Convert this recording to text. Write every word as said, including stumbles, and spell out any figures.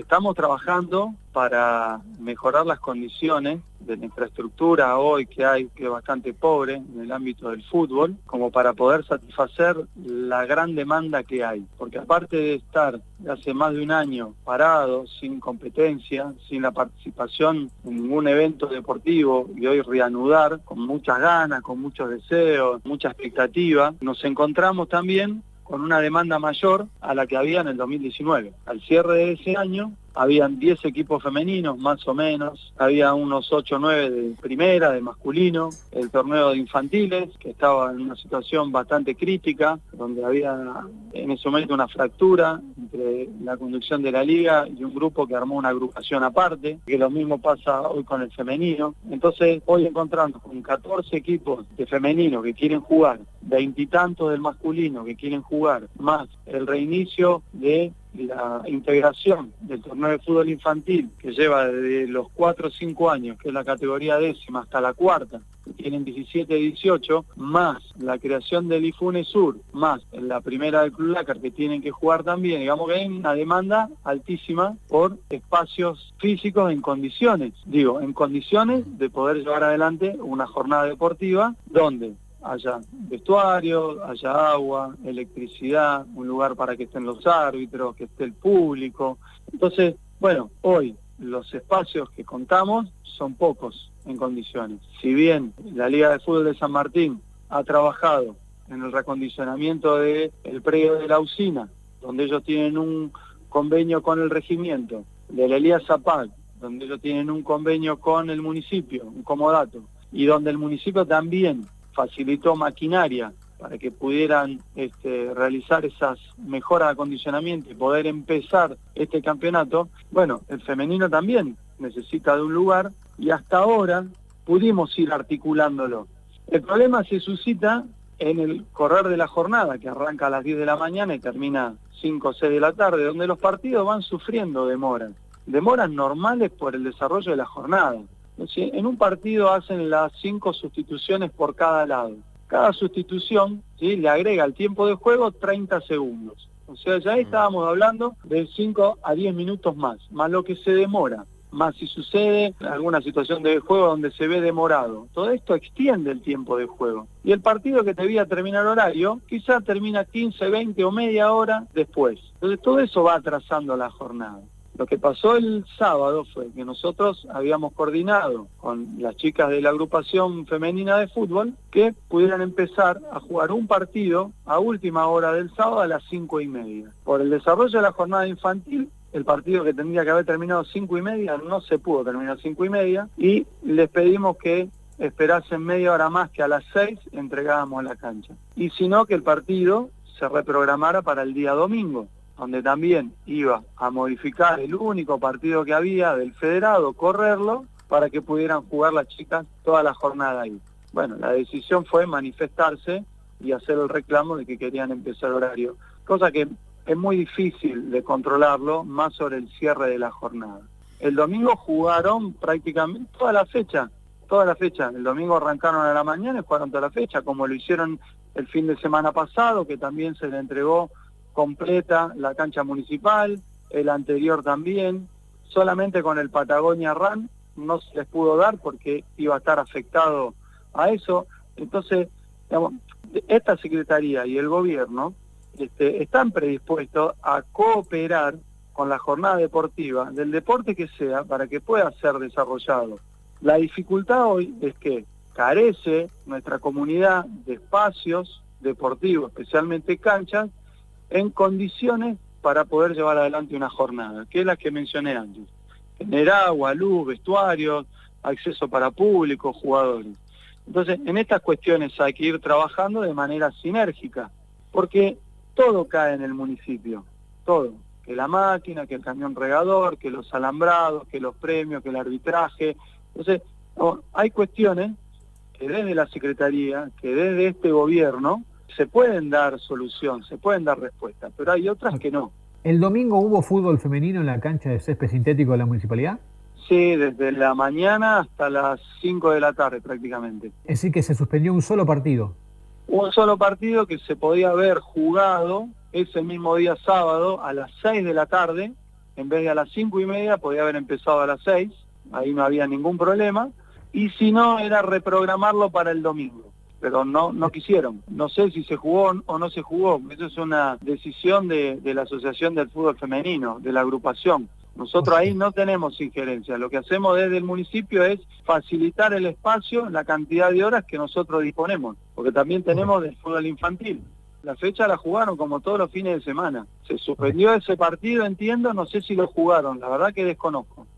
estamos trabajando para mejorar las condiciones de la infraestructura hoy que hay, que es bastante pobre en el ámbito del fútbol, como para poder satisfacer la gran demanda que hay. Porque aparte de estar hace más de un año parado, sin competencia, sin la participación en ningún evento deportivo, y hoy reanudar con muchas ganas, con muchos deseos, mucha expectativa, nos encontramos también con una demanda mayor a la que había en el dos mil diecinueve. Al cierre de ese año habían diez equipos femeninos, más o menos, había unos ocho o nueve de primera, de masculino, el torneo de infantiles, que estaba en una situación bastante crítica, donde había en ese momento una fractura entre la conducción de la liga y un grupo que armó una agrupación aparte, que lo mismo pasa hoy con el femenino. Entonces, hoy encontramos con catorce equipos de femenino que quieren jugar, veintitantos del masculino que quieren jugar, más el reinicio de la integración del torneo de fútbol infantil, que lleva desde los cuatro o cinco años, que es la categoría décima, hasta la cuarta, que tienen diecisiete y dieciocho, más la creación del IFUNE Sur, más la primera del Club Lácar, que tienen que jugar también. Digamos que hay una demanda altísima por espacios físicos en condiciones, digo, en condiciones de poder llevar adelante una jornada deportiva donde haya vestuario, haya agua, electricidad, un lugar para que estén los árbitros, que esté el público. Entonces, bueno, hoy los espacios que contamos son pocos en condiciones. Si bien la Liga de Fútbol de San Martín ha trabajado en el recondicionamiento del predio de la usina, donde ellos tienen un convenio con el regimiento, de la Elías Zapag, donde ellos tienen un convenio con el municipio, un comodato, y donde el municipio también facilitó maquinaria para que pudieran este, realizar esas mejoras de acondicionamiento y poder empezar este campeonato. Bueno, el femenino también necesita de un lugar y hasta ahora pudimos ir articulándolo. El problema se suscita en el correr de la jornada, que arranca a las diez de la mañana y termina cinco o seis de la tarde, donde los partidos van sufriendo demoras, demoras normales por el desarrollo de la jornada. ¿Sí? En un partido hacen las cinco sustituciones por cada lado. Cada sustitución, ¿sí?, le agrega al tiempo de juego treinta segundos. O sea, ya estábamos hablando de cinco a diez minutos más, más lo que se demora, más si sucede alguna situación de juego donde se ve demorado. Todo esto extiende el tiempo de juego. Y el partido que debía terminar horario, quizás termina quince, veinte o media hora después. Entonces todo eso va atrasando la jornada. Lo que pasó el sábado fue que nosotros habíamos coordinado con las chicas de la agrupación femenina de fútbol que pudieran empezar a jugar un partido a última hora del sábado a las cinco y media. Por el desarrollo de la jornada infantil, el partido que tendría que haber terminado cinco y media no se pudo terminar cinco y media y les pedimos que esperasen media hora más, que a las seis entregábamos la cancha. Y si no, que el partido se reprogramara para el día domingo, donde también iba a modificar el único partido que había del federado, correrlo, para que pudieran jugar las chicas toda la jornada ahí. Bueno, la decisión fue manifestarse y hacer el reclamo de que querían empezar horario, cosa que es muy difícil de controlarlo, más sobre el cierre de la jornada. El domingo jugaron prácticamente toda la fecha, toda la fecha. El domingo arrancaron a la mañana y jugaron toda la fecha, como lo hicieron el fin de semana pasado, que también se le entregó completa la cancha municipal, el anterior también, solamente con el Patagonia Run no se les pudo dar porque iba a estar afectado a eso. Entonces, digamos, esta Secretaría y el gobierno este, están predispuestos a cooperar con la jornada deportiva, del deporte que sea, para que pueda ser desarrollado. La dificultad hoy es que carece nuestra comunidad de espacios deportivos, especialmente canchas, en condiciones para poder llevar adelante una jornada, que es la que mencioné antes. Tener agua, luz, vestuarios, acceso para público, jugadores. Entonces, en estas cuestiones hay que ir trabajando de manera sinérgica, porque todo cae en el municipio, todo. Que la máquina, que el camión regador, que los alambrados, que los premios, que el arbitraje. Entonces, no, hay cuestiones que desde la Secretaría, que desde este gobierno, se pueden dar solución, se pueden dar respuestas, pero hay otras que no. ¿El domingo hubo fútbol femenino en la cancha de césped sintético de la municipalidad? Sí, desde la mañana hasta las cinco de la tarde prácticamente. Es decir, que se suspendió un solo partido. Un solo partido que se podía haber jugado ese mismo día sábado a las seis de la tarde en vez de a las cinco y media podía haber empezado a las seis, ahí no había ningún problema, y si no era reprogramarlo para el domingo, pero no no quisieron. No sé si se jugó o no se jugó, eso es una decisión de, de la Asociación del Fútbol Femenino, de la agrupación. Nosotros ahí no tenemos injerencia, lo que hacemos desde el municipio es facilitar el espacio, la cantidad de horas que nosotros disponemos, porque también tenemos del fútbol infantil. La fecha la jugaron como todos los fines de semana. Se suspendió ese partido, entiendo, no sé si lo jugaron, la verdad que desconozco.